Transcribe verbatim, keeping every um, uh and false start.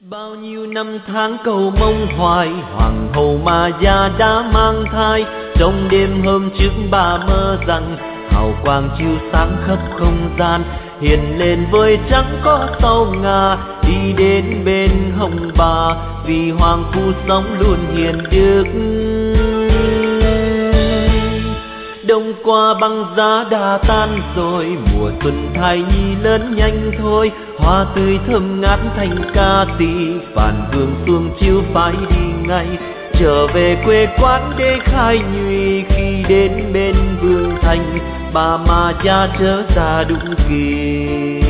Bao nhiêu năm tháng cầu mong hoài, hoàng hậu mà già đã mang thai. Trong đêm hôm trước bà mơ rằng hào quang chiếu sáng khắp không gian, hiện lên với trắng có tàu ngà đi đến bên hồng bà, vì hoàng phu sống luôn hiền đức. Đông qua băng giá đã tan rồi, mùa xuân thai nhi lớn nhanh thôi. Hoa tươi thơm ngát thành ca tỳ, phàn vương xuông chiếu phải đi ngay, trở về quê quán để khai nhụy. Khi đến bên vương thành, bà mà cha trở ra đúng kỳ.